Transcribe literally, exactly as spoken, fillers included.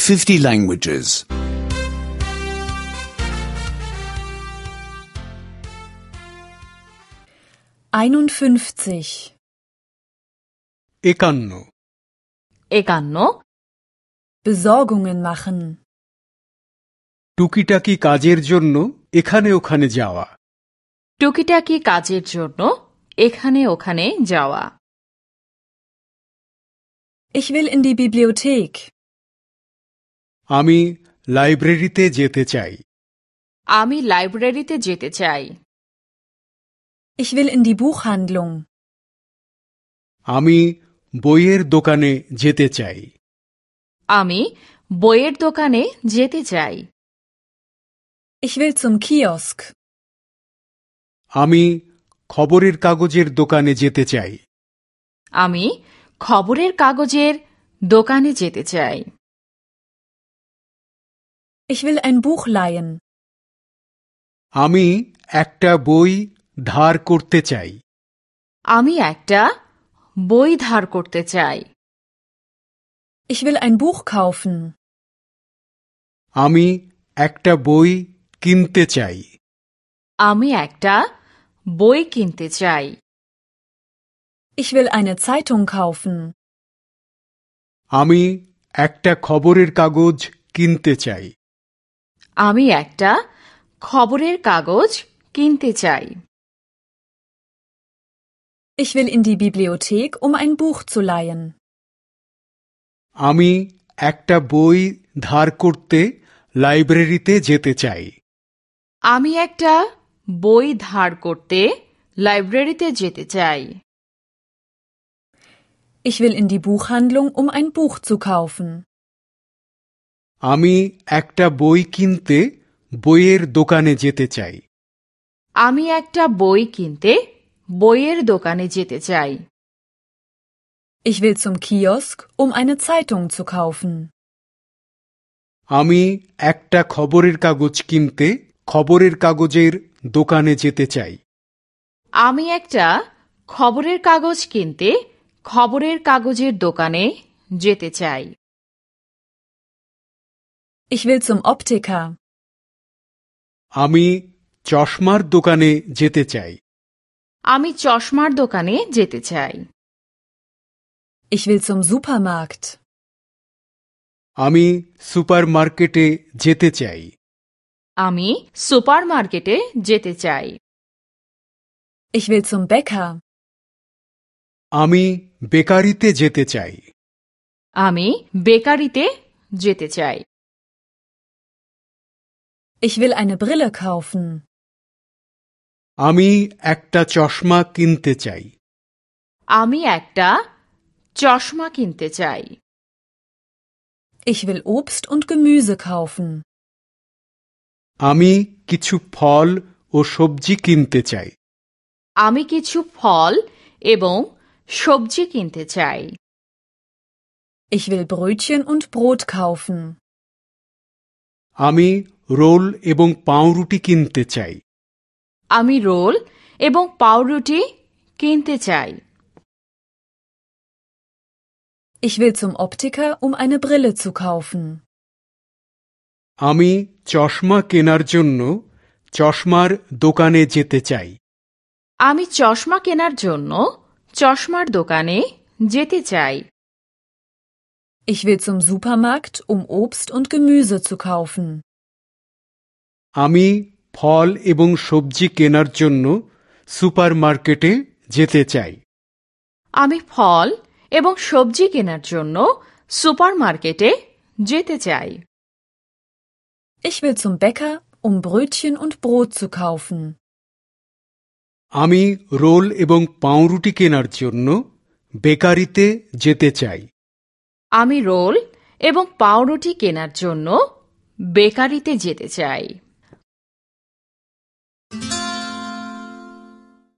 fifty languages. einundfünfzig. একান্ন একান্ন Besorgungen machen. টুকিটাকি কাজের জন্য এখানে ওখানে যাওয়া টুকিটাকি কাজের জন্য এখানে ওখানে যাওয়া Ich will in die Bibliothek. আমি লাইব্রেরিতে যেতে চাই আমি লাইব্রেরিতে যেতে চাই Ich will in die Buchhandlung. আমি বইয়ের দোকানে যেতে চাই আমি বইয়ের দোকানে যেতে চাই Ich will zum Kiosk. আমি খবরের কাগজের দোকানে যেতে চাই আমি খবরের কাগজের দোকানে যেতে চাই Ich will ein Buch leihen. আমি একটা বই ধার করতে চাই আমি একটা বই ধার করতে চাই Ich will ein Buch kaufen. আমি একটা বই কিনতে চাই আমি একটা বই কিনতে চাই Ich will eine Zeitung kaufen. আমি একটা খবরের কাগজ কিনতে চাই আমি একটা খবরের কাগজ কিনতে চাই Ich will in die Bibliothek, um ein Buch zu leihen. আমি একটা বই ধার করতে লাইব্রেরিতে যেতে চাই আমি একটা বই ধার করতে লাইব্রেরিতে যেতে চাই Ich will in die Buchhandlung, um ein Buch zu kaufen. আমি একটা বই কিনতে বইয়ের দোকানে যেতে চাই আমি একটা বই কিনতে বইয়ের দোকানে যেতে চাই Ich will zum Kiosk, um eine Zeitung zu kaufen. আমি একটা খবরের কাগজ কিনতে খবরের কাগজের দোকানে যেতে চাই আমি একটা খবরের কাগজ কিনতে খবরের কাগজের দোকানে যেতে চাই Ich will zum Optiker. আমি চশমার দোকানে যেতে চাই আমি চশমার দোকানে যেতে চাই Ich will zum Supermarkt. আমি সুপারমার্কেটে যেতে চাই আমি সুপারমার্কেটে যেতে চাই Ich will zum Bäcker. আমি বেকারিতে যেতে চাই আমি বেকারিতে যেতে চাই Ich will eine Brille kaufen. আমি একটা চশমা কিনতে চাই আমি একটা চশমা কিনতে চাই Ich will Obst und Gemüse kaufen. আমি কিছু ফল ও সবজি কিনতে চাই আমি কিছু ফল এবং সবজি কিনতে চাই Ich will Brötchen und Brot kaufen. আমি রোল এবং পাউরুটি কিনতে চাই আমি রোল এবং পাউরুটি কিনতে চাই Ich will zum Optiker, um eine Brille zu kaufen. আমি চশমা কেনার জন্য চশমার দোকানে যেতে চাই আমি চশমা কেনার জন্য চশমার দোকানে যেতে চাই Ich will zum Supermarkt, um Obst und Gemüse zu kaufen. আমি ফল এবং সবজি কেনার জন্য সুপারমার্কেটে যেতে চাই আমি ফল এবং সবজি কেনার জন্য সুপারমার্কেটে যেতে চাই Ich will zum Bäcker, um Brötchen und Brot zu kaufen. আমি রোল এবং পাউরুটি কেনার জন্য বেকারিতে যেতে চাই আমি রোল এবং পাউরুটি কেনার জন্য বেকারিতে যেতে চাই